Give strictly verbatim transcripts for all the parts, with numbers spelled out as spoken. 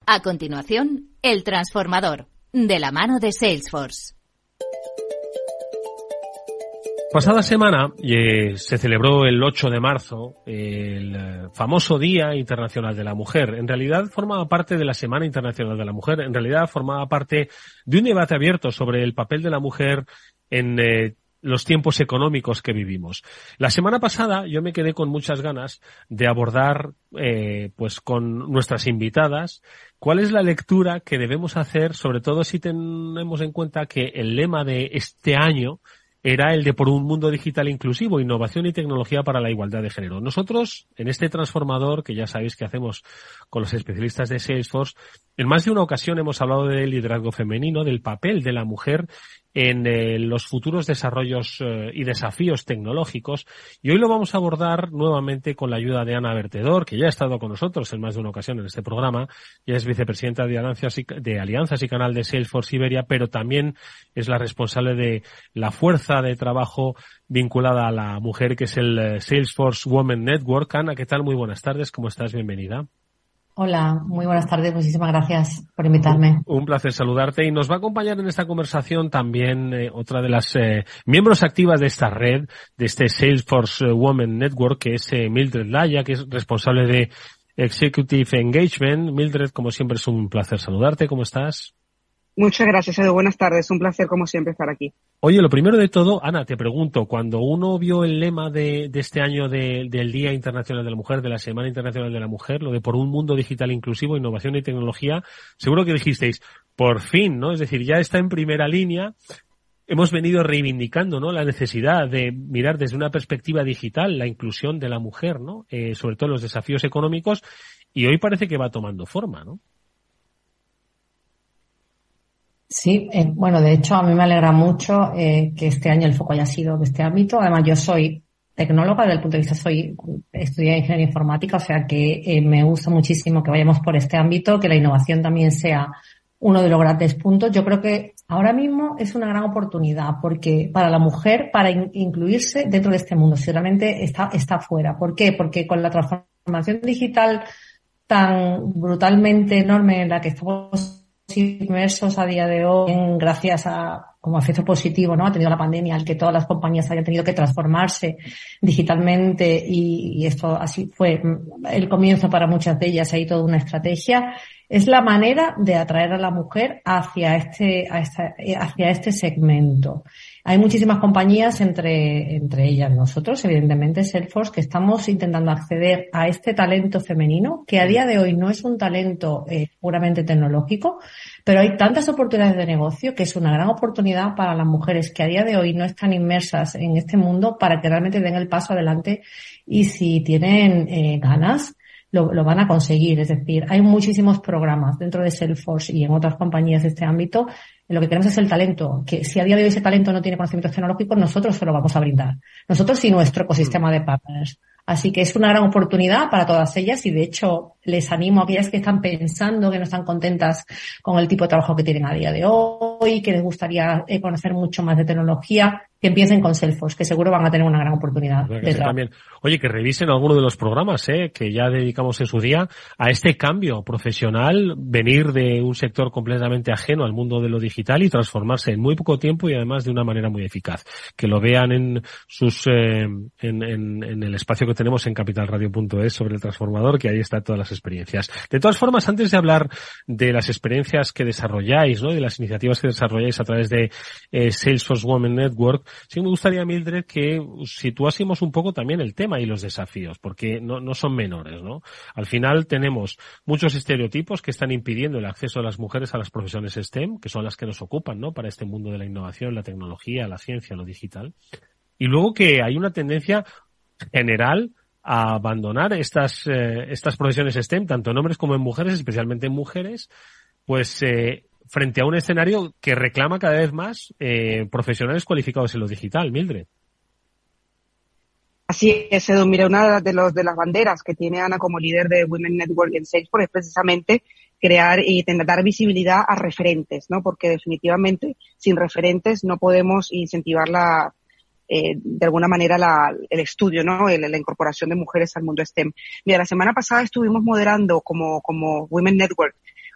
A continuación, El Transformador, de la mano de Salesforce. Pasada semana eh, se celebró el ocho de marzo el eh, famoso Día Internacional de la Mujer. En realidad formaba parte de la Semana Internacional de la Mujer. En realidad formaba parte de un debate abierto sobre el papel de la mujer en eh, los tiempos económicos que vivimos. La semana pasada yo me quedé con muchas ganas de abordar eh, pues con nuestras invitadas cuál es la lectura que debemos hacer, sobre todo si tenemos en cuenta que el lema de este año era el de por un mundo digital inclusivo, innovación y tecnología para la igualdad de género. Nosotros, en este transformador, que ya sabéis que hacemos con los especialistas de Salesforce, en más de una ocasión hemos hablado del liderazgo femenino, del papel de la mujer en eh, los futuros desarrollos eh, y desafíos tecnológicos, y hoy lo vamos a abordar nuevamente con la ayuda de Ana Vertedor, que ya ha estado con nosotros en más de una ocasión en este programa. Ella es vicepresidenta de Alianzas y, de Alianzas y Canal de Salesforce Iberia, pero también es la responsable de la fuerza de trabajo vinculada a la mujer, que es el Salesforce Women Network. Ana, ¿qué tal? Muy buenas tardes, ¿cómo estás? Bienvenida. Hola, muy buenas tardes, muchísimas gracias por invitarme. Un, un placer saludarte, y nos va a acompañar en esta conversación también eh, otra de las eh, miembros activas de esta red, de este Salesforce Women Network, que es eh, Mildred Laya, que es responsable de Executive Engagement. Mildred, como siempre es un placer saludarte, ¿cómo estás? Muchas gracias, Edu. Buenas tardes. Un placer, como siempre, estar aquí. Oye, lo primero de todo, Ana, te pregunto, cuando uno vio el lema de, de este año de, del Día Internacional de la Mujer, de la Semana Internacional de la Mujer, lo de por un mundo digital inclusivo, innovación y tecnología, seguro que dijisteis, por fin, ¿no? Es decir, ya está en primera línea. Hemos venido reivindicando, ¿no?, la necesidad de mirar desde una perspectiva digital la inclusión de la mujer, ¿no?, eh, sobre todo los desafíos económicos, y hoy parece que va tomando forma, ¿no? Sí, eh, bueno, de hecho a mí me alegra mucho eh, que este año el foco haya sido de este ámbito. Además, yo soy tecnóloga, desde el punto de vista soy estudié ingeniería informática, o sea que eh, me gusta muchísimo que vayamos por este ámbito, que la innovación también sea uno de los grandes puntos. Yo creo que ahora mismo es una gran oportunidad porque para la mujer, para in- incluirse dentro de este mundo, si realmente está, está fuera. ¿Por qué? Porque con la transformación digital tan brutalmente enorme en la que estamos inmersos a día de hoy, gracias a, como efecto positivo, ¿no?, ha tenido la pandemia, al que todas las compañías hayan tenido que transformarse digitalmente, y, y esto así fue el comienzo para muchas de ellas. Hay toda una estrategia. Es la manera de atraer a la mujer hacia este, a esta, hacia este segmento. Hay muchísimas compañías, entre, entre ellas nosotros, evidentemente Salesforce, que estamos intentando acceder a este talento femenino, que a día de hoy no es un talento eh, puramente tecnológico, pero hay tantas oportunidades de negocio que es una gran oportunidad para las mujeres que a día de hoy no están inmersas en este mundo, para que realmente den el paso adelante, y si tienen eh, ganas, Lo, lo van a conseguir. Es decir, hay muchísimos programas dentro de Salesforce y en otras compañías de este ámbito. Lo que queremos es el talento, que si a día de hoy ese talento no tiene conocimientos tecnológicos, nosotros se lo vamos a brindar. Nosotros y nuestro ecosistema de partners. Así que es una gran oportunidad para todas ellas, y de hecho les animo a aquellas que están pensando que no están contentas con el tipo de trabajo que tienen a día de hoy, que les gustaría conocer mucho más de tecnología, que empiecen con Salesforce, que seguro van a tener una gran oportunidad de trabajo. También. Oye, que revisen alguno de los programas eh, que ya dedicamos en su día a este cambio profesional, venir de un sector completamente ajeno al mundo de lo digital y transformarse en muy poco tiempo, y además de una manera muy eficaz. Que lo vean en sus eh, en, en, en el espacio que tenemos en capital radio punto es sobre el transformador, que ahí están todas las experiencias. De todas formas, antes de hablar de las experiencias que desarrolláis, ¿no?, de las iniciativas que desarrolláis a través de eh, Salesforce Women Network, sí me gustaría, Mildred, que situásemos un poco también el tema y los desafíos, porque no, no son menores, ¿no? Al final tenemos muchos estereotipos que están impidiendo el acceso de las mujeres a las profesiones STEM, que son las que nos ocupan, ¿no?, para este mundo de la innovación, la tecnología, la ciencia, lo digital. Y luego que hay una tendencia general a abandonar estas eh, estas profesiones STEM, tanto en hombres como en mujeres, especialmente en mujeres, pues eh, frente a un escenario que reclama cada vez más eh, profesionales cualificados en lo digital. Mildred. Así es, Edu. Mira, una de, los, de las banderas que tiene Ana como líder de Women Network en Salesforce es precisamente crear y dar visibilidad a referentes, ¿no? Porque definitivamente sin referentes no podemos incentivar la, eh, de alguna manera la, el estudio, ¿no? El, la incorporación de mujeres al mundo STEM. Mira, la semana pasada estuvimos moderando como, como Women Network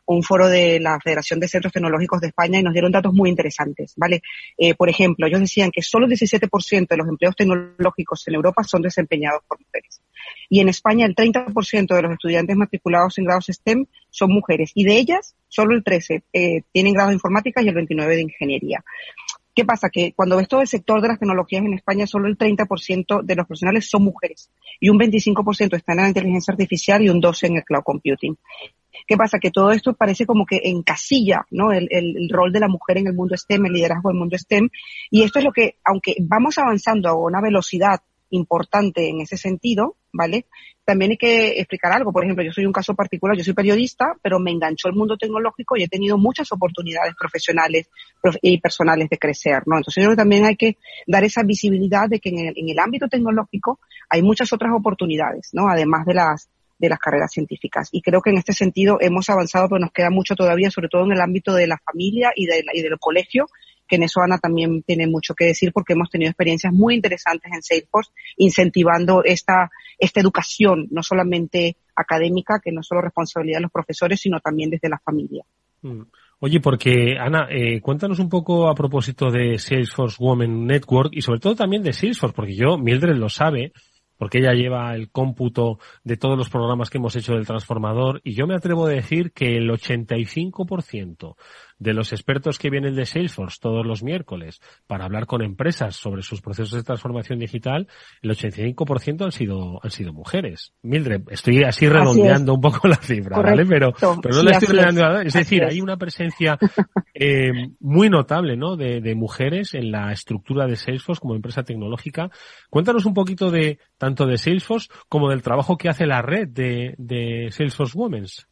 un foro de la Federación de Centros Tecnológicos de España y nos dieron datos muy interesantes, ¿vale? Eh, por ejemplo, ellos decían que solo el diecisiete por ciento de los empleos tecnológicos en Europa son desempeñados por mujeres. Y en España el treinta por ciento de los estudiantes matriculados en grados STEM son mujeres. Y de ellas, solo el trece por ciento eh, tienen grados de informática y el veintinueve por ciento de ingeniería. ¿Qué pasa? Que cuando ves todo el sector de las tecnologías en España, solo el treinta por ciento de los profesionales son mujeres y un veinticinco por ciento están en la inteligencia artificial y un doce por ciento en el cloud computing. ¿Qué pasa? Que todo esto parece como que encasilla, ¿no? El, el, el rol de la mujer en el mundo STEM, el liderazgo del mundo STEM. Y esto es lo que, aunque vamos avanzando a una velocidad importante en ese sentido, ¿vale? También hay que explicar algo. Por ejemplo, yo soy un caso particular, yo soy periodista, pero me enganchó el mundo tecnológico y he tenido muchas oportunidades profesionales y personales de crecer, ¿no? Entonces yo creo que también hay que dar esa visibilidad de que en el, en el ámbito tecnológico hay muchas otras oportunidades, ¿no? Además de las de las carreras científicas. Y creo que en este sentido hemos avanzado, pero nos queda mucho todavía, sobre todo en el ámbito de la familia y, de la, y del colegio, que en eso Ana también tiene mucho que decir porque hemos tenido experiencias muy interesantes en Salesforce incentivando esta, esta educación, no solamente académica, que no es solo responsabilidad de los profesores, sino también desde la familia. Oye, porque Ana, eh, cuéntanos un poco a propósito de Salesforce Women Network y sobre todo también de Salesforce, porque yo, Mildred lo sabe, porque ella lleva el cómputo de todos los programas que hemos hecho del transformador y yo me atrevo a decir que el ochenta y cinco por ciento de los expertos que vienen de Salesforce todos los miércoles para hablar con empresas sobre sus procesos de transformación digital, el ochenta y cinco por ciento han sido han sido mujeres. Mildred, estoy así redondeando así un poco la cifra, correcto, ¿vale? Pero, pero no sí, la estoy redondeando. Es, es decir, es. hay una presencia eh, muy notable, ¿no? De, de mujeres en la estructura de Salesforce como empresa tecnológica. Cuéntanos un poquito de tanto de Salesforce como del trabajo que hace la red de, de Salesforce Women's.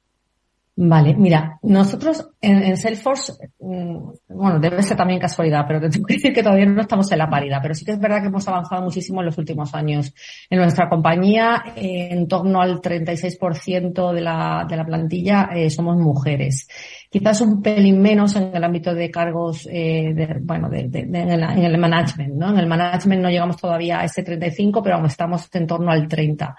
Vale, mira, nosotros en, en Salesforce, bueno, debe ser también casualidad, pero te tengo que decir que todavía no estamos en la paridad, pero sí que es verdad que hemos avanzado muchísimo en los últimos años. En nuestra compañía, eh, en torno al treinta y seis por ciento de la, de la plantilla eh, somos mujeres. Quizás un pelín menos en el ámbito de cargos, eh, de, bueno, de, de, de, en, el, en el management, ¿no? En el management no llegamos todavía a ese treinta y cinco, pero aún estamos en torno al treinta.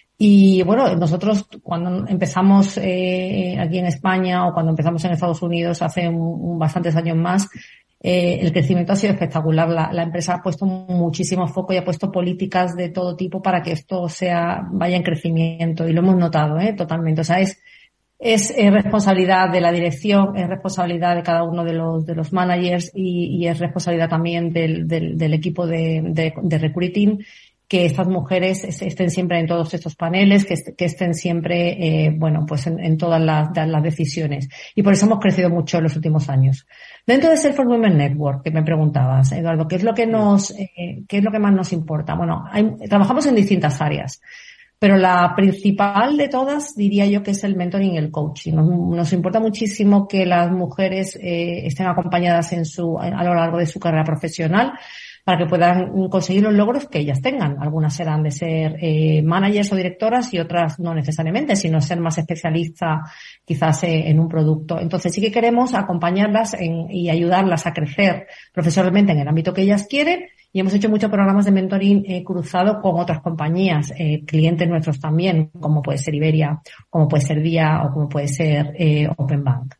Y bueno, nosotros cuando empezamos eh, aquí en España o cuando empezamos en Estados Unidos hace un, un bastantes años más, eh, el crecimiento ha sido espectacular. La, la empresa ha puesto muchísimo foco y ha puesto políticas de todo tipo para que esto sea vaya en crecimiento y lo hemos notado, eh, totalmente. O sea, es es, es responsabilidad de la dirección, es responsabilidad de cada uno de los de los managers y, y es responsabilidad también del del, del equipo de, de, de recruiting, que estas mujeres estén siempre en todos estos paneles, que, est- que estén siempre, eh, bueno, pues en, en todas las, las decisiones. Y por eso hemos crecido mucho en los últimos años. Dentro de Salesforce Women Network, que me preguntabas, Eduardo, ¿qué es lo que nos, eh, qué es lo que más nos importa? Bueno, hay, trabajamos en distintas áreas, pero la principal de todas diría yo que es el mentoring y el coaching. Nos, nos importa muchísimo que las mujeres eh, estén acompañadas en su, a lo largo de su carrera profesional, para que puedan conseguir los logros que ellas tengan. Algunas serán de ser eh, managers o directoras y otras no necesariamente, sino ser más especialista quizás eh, en un producto. Entonces sí que queremos acompañarlas en, y ayudarlas a crecer profesionalmente en el ámbito que ellas quieren y hemos hecho muchos programas de mentoring eh, cruzado con otras compañías, eh, clientes nuestros también, como puede ser Iberia, como puede ser Vía o como puede ser eh, Open Bank.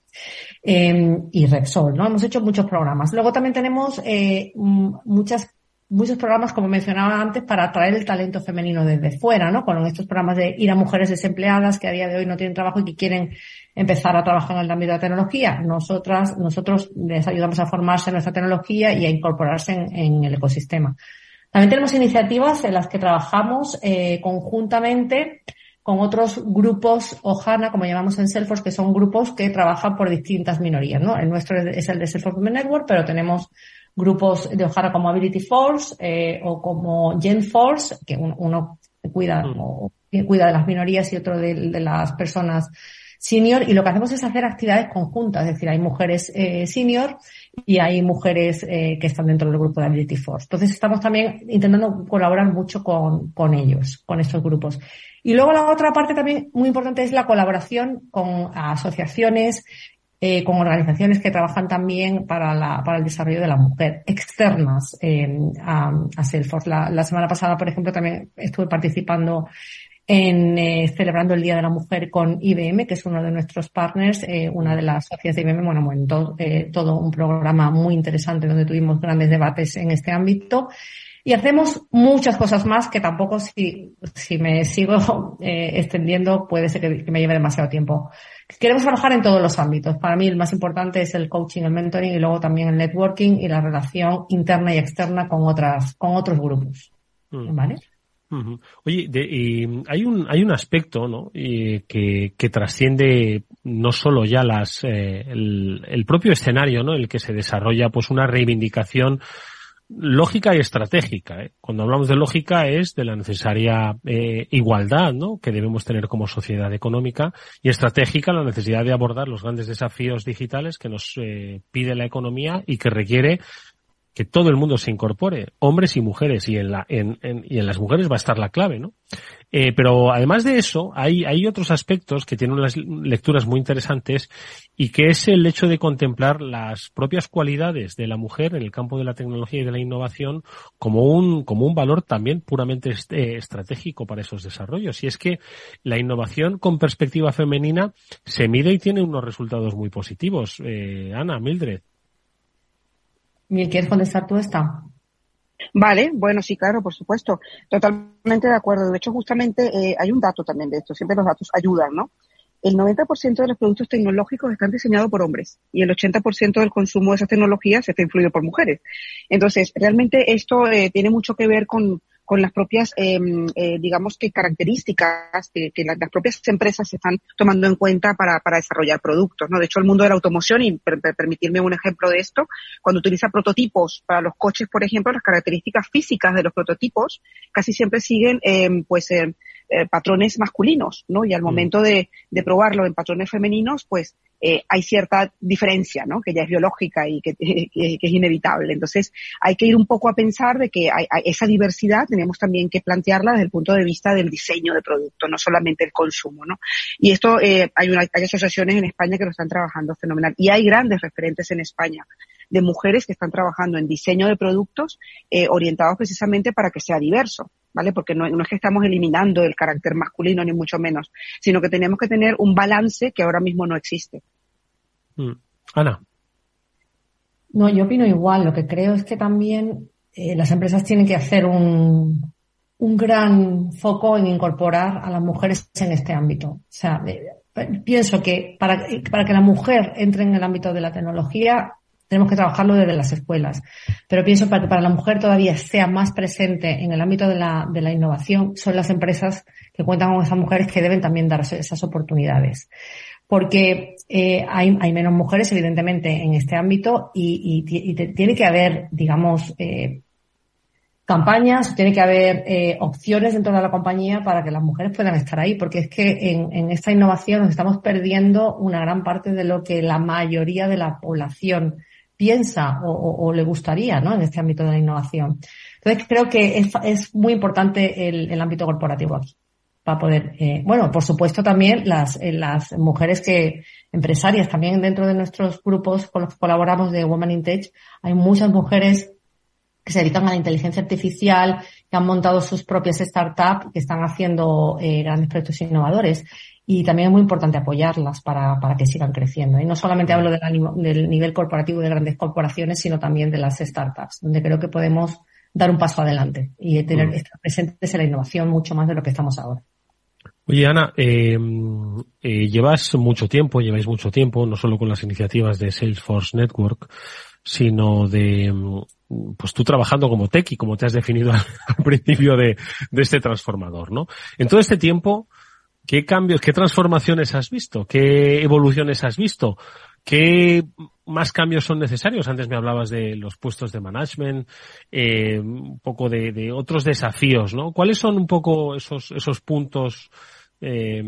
Eh, y Repsol, ¿no? Hemos hecho muchos programas. Luego también tenemos eh, muchas muchos programas, como mencionaba antes, para atraer el talento femenino desde fuera, ¿no? Con estos programas de ir a mujeres desempleadas que a día de hoy no tienen trabajo y que quieren empezar a trabajar en el ámbito de la tecnología. Nosotras, nosotros les ayudamos a formarse en nuestra tecnología y a incorporarse en, en el ecosistema. También tenemos iniciativas en las que trabajamos eh, conjuntamente con otros grupos Ohana, como llamamos en Salesforce, que son grupos que trabajan por distintas minorías, ¿no? El nuestro es el de Salesforce Women Network, pero tenemos grupos de Ohana como Ability Force eh, o como Gen Force, que uno, uno cuida, o, cuida de las minorías y otro de, de las personas senior, y lo que hacemos es hacer actividades conjuntas, es decir, hay mujeres eh, senior y hay mujeres eh, que están dentro del grupo de Ability Force. Entonces estamos también intentando colaborar mucho con, con ellos, con estos grupos. Y luego la otra parte también muy importante es la colaboración con asociaciones, eh, con organizaciones que trabajan también para la, para el desarrollo de la mujer, externas eh, a, a Salesforce. La, la semana pasada, por ejemplo, también estuve participando en eh, celebrando el Día de la Mujer con I B M, que es uno de nuestros partners, eh, una de las socias de I B M, bueno, bueno todo, eh, todo un programa muy interesante donde tuvimos grandes debates en este ámbito. Y hacemos muchas cosas más que tampoco, si, si me sigo eh, extendiendo, puede ser que, que me lleve demasiado tiempo. Queremos trabajar en todos los ámbitos. Para mí el más importante es el coaching, el mentoring y luego también el networking y la relación interna y externa con otras, con otros grupos. ¿Vale? Uh-huh. Oye, de, y hay un hay un aspecto, ¿no? Y que que trasciende no solo ya las eh, el, el propio escenario, ¿no? En el que se desarrolla pues una reivindicación lógica y estratégica, ¿eh? Cuando hablamos de lógica es de la necesaria eh, igualdad, ¿no? Que debemos tener como sociedad económica, y estratégica la necesidad de abordar los grandes desafíos digitales que nos eh, pide la economía y que requiere que todo el mundo se incorpore, hombres y mujeres, y en la en, en y en las mujeres va a estar la clave, ¿no? Eh, pero además de eso, hay hay otros aspectos que tienen unas lecturas muy interesantes, y que es el hecho de contemplar las propias cualidades de la mujer en el campo de la tecnología y de la innovación como un como un valor también puramente eh, estratégico para esos desarrollos. Y es que la innovación con perspectiva femenina se mide y tiene unos resultados muy positivos. Eh, Ana, Mildred. ¿Quieres contestar tú esta? Vale, bueno, sí, claro, por supuesto. Totalmente de acuerdo. De hecho, justamente eh, hay un dato también de esto. Siempre los datos ayudan, ¿no? El noventa por ciento de los productos tecnológicos están diseñados por hombres y el ochenta por ciento del consumo de esas tecnologías está influido por mujeres. Entonces, realmente esto eh, tiene mucho que ver con con las propias, eh, eh, digamos que características que, que las, las propias empresas se están tomando en cuenta para, para desarrollar productos, ¿no? De hecho, el mundo de la automoción, y per, per, permitirme un ejemplo de esto, cuando utiliza prototipos para los coches, por ejemplo, las características físicas de los prototipos casi siempre siguen, eh, pues, eh, eh, patrones masculinos, ¿no? Y al momento de, de probarlo en patrones femeninos, pues, Eh, hay cierta diferencia, ¿no? Que ya es biológica y que, que, que es inevitable. Entonces, hay que ir un poco a pensar de que hay, hay esa diversidad tenemos también que plantearla desde el punto de vista del diseño de producto, no solamente el consumo, ¿no? Y esto, eh, hay, una, hay asociaciones en España que lo están trabajando fenomenal. Y hay grandes referentes en España de mujeres que están trabajando en diseño de productos eh, orientados precisamente para que sea diverso, ¿vale? Porque no, no es que estamos eliminando el carácter masculino ni mucho menos, sino que tenemos que tener un balance que ahora mismo no existe. Mm. Ana. No, yo opino igual. Lo que creo es que también eh, las empresas tienen que hacer un, un gran foco en incorporar a las mujeres en este ámbito. O sea, eh, pienso que para, para que la mujer entre en el ámbito de la tecnología tenemos que trabajarlo desde las escuelas. Pero pienso para que para la mujer todavía sea más presente en el ámbito de la, de la innovación, son las empresas que cuentan con esas mujeres que deben también darse esas oportunidades. Porque eh, hay, hay menos mujeres, evidentemente, en este ámbito y, y, y te, tiene que haber, digamos, eh, campañas, tiene que haber eh, opciones dentro de la compañía para que las mujeres puedan estar ahí, porque es que en, en esta innovación nos estamos perdiendo una gran parte de lo que la mayoría de la población piensa o, o, o le gustaría, ¿no? En este ámbito de la innovación. Entonces creo que es, es muy importante el, el ámbito corporativo aquí para poder, eh, bueno, por supuesto también las eh, las mujeres que empresarias también dentro de nuestros grupos con los que colaboramos de Women in Tech hay muchas mujeres que se dedican a la inteligencia artificial, que han montado sus propias startups, que están haciendo eh, grandes proyectos innovadores. Y también es muy importante apoyarlas para, para que sigan creciendo. Y no solamente hablo de la, del nivel corporativo de grandes corporaciones, sino también de las startups, donde creo que podemos dar un paso adelante y tener, mm. estar presentes en la innovación mucho más de lo que estamos ahora. Oye, Ana, eh, eh, llevas mucho tiempo, lleváis mucho tiempo, no solo con las iniciativas de Salesforce Network, sino de, pues tú trabajando como tech y como te has definido al, al principio de, de este transformador, ¿no? En todo este tiempo, ¿qué cambios, qué transformaciones has visto? ¿Qué evoluciones has visto? ¿Qué más cambios son necesarios? Antes me hablabas de los puestos de management, eh, un poco de, de otros desafíos, ¿no? ¿Cuáles son un poco esos, esos puntos eh,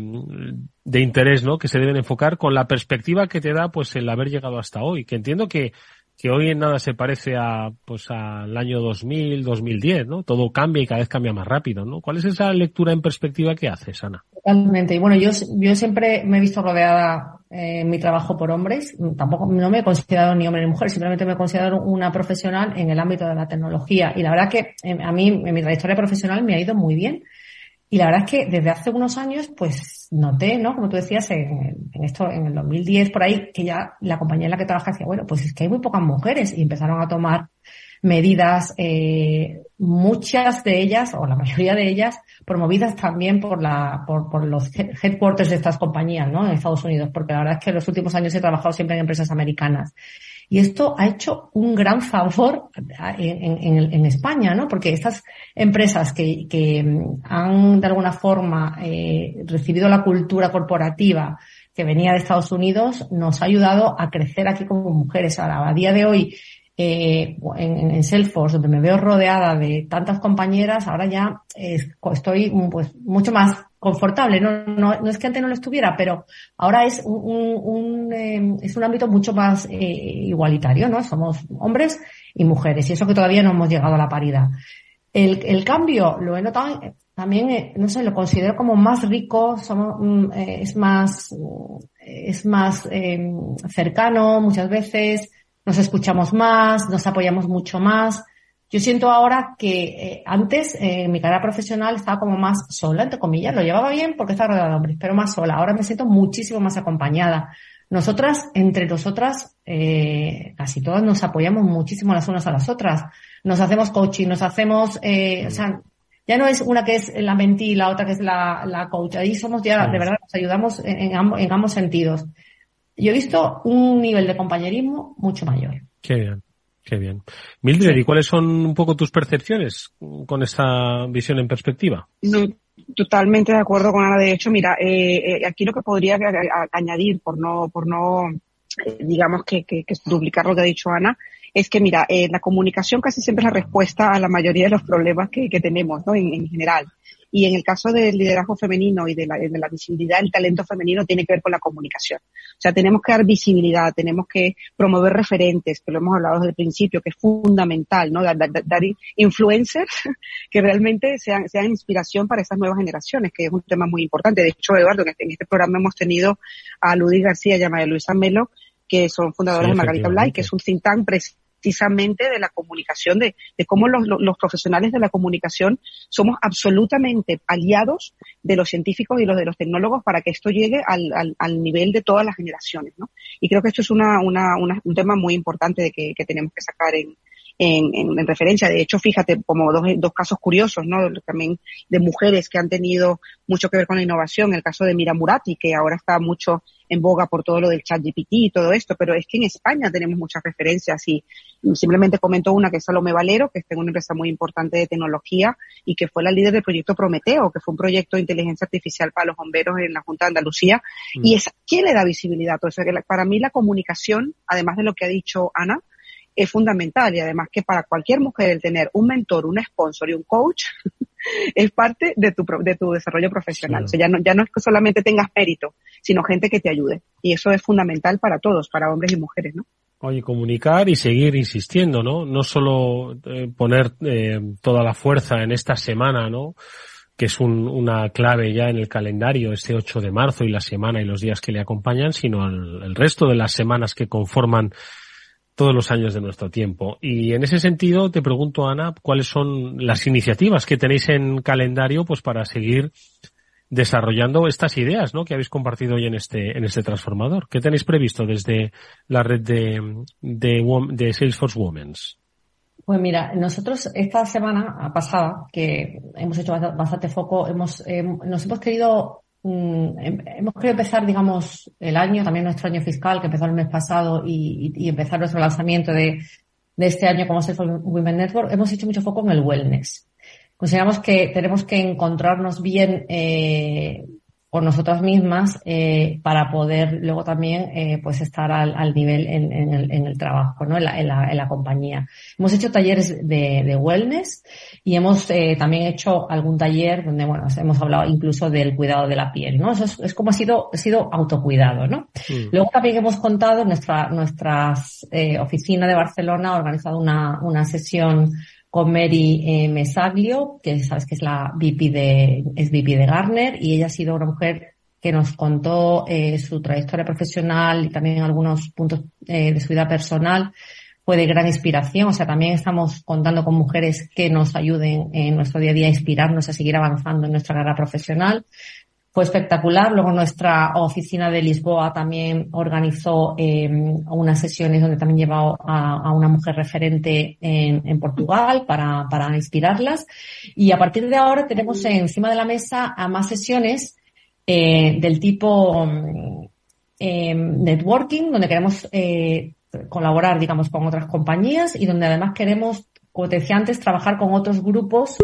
de interés, ¿no? Que se deben enfocar con la perspectiva que te da, pues, el haber llegado hasta hoy? Que entiendo que que hoy en nada se parece a, pues, al año dos mil, dos mil diez, ¿no? Todo cambia y cada vez cambia más rápido, ¿no? ¿Cuál es esa lectura en perspectiva que haces, Ana? Totalmente. Y bueno, yo, yo siempre me he visto rodeada eh, en mi trabajo por hombres. Tampoco, no me he considerado ni hombre ni mujer, simplemente me he considerado una profesional en el ámbito de la tecnología. Y la verdad que eh, a mí, en mi trayectoria profesional me ha ido muy bien. Y la verdad es que desde hace unos años, pues noté, ¿no? Como tú decías, en, en esto, en el dos mil diez, por ahí, que ya la compañía en la que trabaja decía, bueno, pues es que hay muy pocas mujeres, y empezaron a tomar medidas, eh, muchas de ellas, o la mayoría de ellas, promovidas también por la, por, por los headquarters de estas compañías, ¿no? En Estados Unidos, porque la verdad es que en los últimos años he trabajado siempre en empresas americanas. Y esto ha hecho un gran favor en, en, en España, ¿no? Porque estas empresas que, que han de alguna forma eh, recibido la cultura corporativa que venía de Estados Unidos, nos ha ayudado a crecer aquí como mujeres. Ahora, a día de hoy, eh, en, en Salesforce, donde me veo rodeada de tantas compañeras, ahora ya eh, estoy pues mucho más confortable. No, no, no es que antes no lo estuviera, pero ahora es un, un, un eh, es un ámbito mucho más eh, igualitario, ¿no? Somos hombres y mujeres, y eso que todavía no hemos llegado a la paridad. El, el cambio lo he notado también, eh, no sé, lo considero como más rico, somos, eh, es más, es más eh, cercano muchas veces, nos escuchamos más, nos apoyamos mucho más. Yo siento ahora que eh, antes, eh, en mi carrera profesional, estaba como más sola, entre comillas. Lo llevaba bien porque estaba rodeada de hombres, pero más sola. Ahora me siento muchísimo más acompañada. Nosotras, entre nosotras, eh, casi todas nos apoyamos muchísimo las unas a las otras. Nos hacemos coaching, nos hacemos, eh, o sea, ya no es una que es la mentee y la otra que es la, la coach. Ahí somos ya, de verdad, nos ayudamos en, en, ambos, en ambos sentidos. Yo he visto un nivel de compañerismo mucho mayor. Qué bien. Qué bien. Mildred, ¿y cuáles son un poco tus percepciones con esta visión en perspectiva? No, totalmente de acuerdo con Ana. De hecho, mira, eh, eh, aquí lo que podría a, a, añadir, por no, por no, eh, digamos que, que, que duplicar lo que ha dicho Ana, es que, mira, eh, la comunicación casi siempre es la respuesta a la mayoría de los problemas que, que tenemos, ¿no? En, en general. Y en el caso del liderazgo femenino y de la, de la visibilidad del talento femenino tiene que ver con la comunicación. O sea, tenemos que dar visibilidad, tenemos que promover referentes, que lo hemos hablado desde el principio, que es fundamental, ¿no? Dar, dar, dar influencers que realmente sean, sean inspiración para esas nuevas generaciones, que es un tema muy importante. De hecho, Eduardo, en este, en este programa hemos tenido a Ludwig García y a María Luisa Melo, que son fundadores sí, de Margarita Blay, que es un think tank precisamente precisamente de la comunicación, de, de cómo los, los profesionales de la comunicación somos absolutamente aliados de los científicos y los de los tecnólogos para que esto llegue al, al, al nivel de todas las generaciones, ¿no? Y creo que esto es una, una, una, un tema muy importante de que, que tenemos que sacar en, en, en, en referencia. De hecho, fíjate, como dos, dos casos curiosos, ¿no? También de mujeres que han tenido mucho que ver con la innovación, el caso de Mira Murati, que ahora está mucho en boga por todo lo del ChatGPT y todo esto, pero es que en España tenemos muchas referencias y simplemente comento una que es Salomé Valero, que está en una empresa muy importante de tecnología y que fue la líder del proyecto Prometeo, que fue un proyecto de inteligencia artificial para los bomberos en la Junta de Andalucía, mm. y es ¿quién le da visibilidad a todo eso? Para mí la comunicación, además de lo que ha dicho Ana, es fundamental, y además que para cualquier mujer el tener un mentor, un sponsor y un coach es parte de tu de tu desarrollo profesional. Sí. O sea, ya no, ya no es que solamente tengas mérito, sino gente que te ayude. Y eso es fundamental para todos, para hombres y mujeres, ¿no? Oye, comunicar y seguir insistiendo, ¿no? No solo eh, poner eh, toda la fuerza en esta semana, ¿no? Que es un, una clave ya en el calendario, este ocho de marzo y la semana y los días que le acompañan, sino el, el resto de las semanas que conforman todos los años de nuestro tiempo. Y en ese sentido te pregunto, Ana, ¿cuáles son las iniciativas que tenéis en calendario pues para seguir desarrollando estas ideas, ¿no? Que habéis compartido hoy en este en este transformador? ¿Qué tenéis previsto desde la red de de, de Salesforce Women's? Pues mira, nosotros esta semana pasada, que hemos hecho bastante foco, hemos eh, nos hemos querido Mm, hemos querido empezar, digamos, el año, también nuestro año fiscal, que empezó el mes pasado, y, y, y empezar nuestro lanzamiento de, de este año como Salesforce Women Network. Hemos hecho mucho foco en el wellness. Consideramos que tenemos que encontrarnos bien eh, con nosotras mismas eh, para poder luego también eh, pues estar al, al nivel en, en, el, en el trabajo, ¿no? En la, en la, en la compañía. Hemos hecho talleres de, de wellness y hemos eh, también hecho algún taller donde, bueno, hemos hablado incluso del cuidado de la piel, ¿no? Eso es, es como ha sido, ha sido autocuidado, ¿no? Sí. Luego también hemos contado, nuestra, nuestras eh, oficina de Barcelona ha organizado una, una sesión con Mary eh, Mesaglio, que sabes que es la V P de, es V P de Gartner, y ella ha sido una mujer que nos contó eh, su trayectoria profesional y también algunos puntos eh, de su vida personal fue de gran inspiración. O sea, también estamos contando con mujeres que nos ayuden en nuestro día a día a inspirarnos a seguir avanzando en nuestra carrera profesional. Fue espectacular. Luego nuestra oficina de Lisboa también organizó eh, unas sesiones donde también llevó a, a una mujer referente en, en Portugal para, para inspirarlas. Y a partir de ahora tenemos encima de la mesa a más sesiones eh, del tipo eh, networking, donde queremos eh, colaborar, digamos, con otras compañías y donde además queremos, como te decía antes, trabajar con otros grupos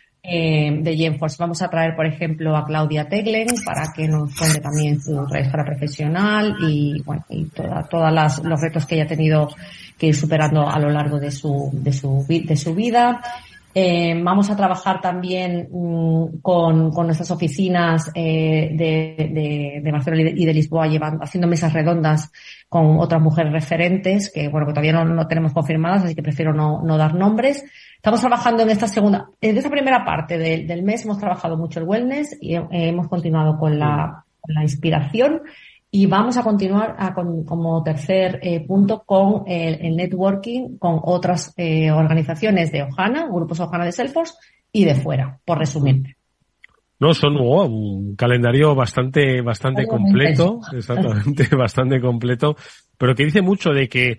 Eh, de GenForce. Vamos a traer, por ejemplo, a Claudia Teglen para que nos cuente también su trayectoria profesional y, bueno, y toda, todas las, los retos que ella ha tenido que ir superando a lo largo de su, de su, de su vida. Eh, vamos a trabajar también mmm, con, con nuestras oficinas eh, de, de, de Barcelona y de Lisboa, llevando, haciendo mesas redondas con otras mujeres referentes que, bueno, que todavía no, no tenemos confirmadas, así que prefiero no, no dar nombres. Estamos trabajando en esta segunda, en esta primera parte del, del mes hemos trabajado mucho el wellness y eh, hemos continuado con la, con la inspiración y vamos a continuar a, con, como tercer eh, punto con el, el networking con otras eh, organizaciones de Ohana, grupos Ohana de Salesforce y de fuera, por resumirte. No, son oh, un calendario bastante, bastante completo, exactamente, bastante completo, pero que dice mucho de que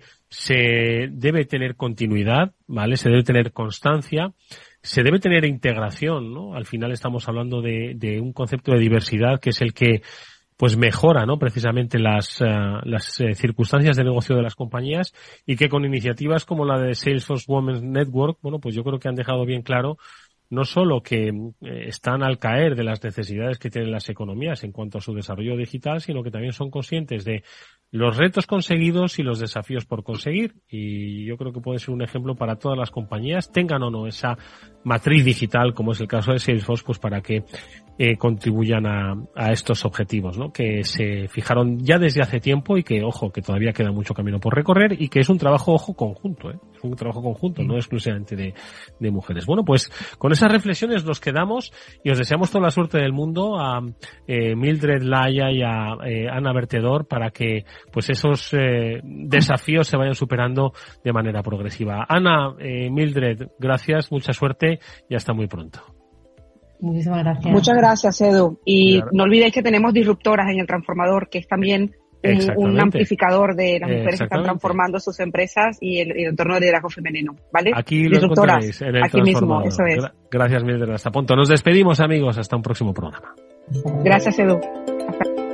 se debe tener continuidad, ¿vale? Se debe tener constancia, se debe tener integración, ¿no? Al final estamos hablando de, de un concepto de diversidad que es el que, pues mejora, ¿no? Precisamente las, uh, las uh, circunstancias de negocio de las compañías y que con iniciativas como la de Salesforce Women's Network, bueno, pues yo creo que han dejado bien claro no solo que eh, están al caer de las necesidades que tienen las economías en cuanto a su desarrollo digital, sino que también son conscientes de los retos conseguidos y los desafíos por conseguir. Y yo creo que puede ser un ejemplo para todas las compañías, tengan o no esa matriz digital, como es el caso de Salesforce, pues para que eh, contribuyan a, a estos objetivos, ¿no? Que se fijaron ya desde hace tiempo y que, ojo, que todavía queda mucho camino por recorrer y que es un trabajo, ojo, conjunto, ¿eh? Es un trabajo conjunto, no exclusivamente de, de mujeres. Bueno, pues con esas reflexiones nos quedamos y os deseamos toda la suerte del mundo a eh, Mildred Laya y a eh, Ana Vertedor para que pues esos eh, desafíos se vayan superando de manera progresiva. Ana, eh, Mildred, gracias, mucha suerte y hasta muy pronto. Muchísimas gracias. Muchas gracias, Edu. Y no olvidéis que tenemos disruptoras en el transformador, que es también un, un amplificador de las mujeres que están transformando sus empresas y el, el entorno de liderazgo femenino, ¿vale? Aquí lo encontraréis en el aquí mismo, eso es. Gracias, Mildred. Hasta pronto. Nos despedimos, amigos. Hasta un próximo programa. Gracias, Edu. Hasta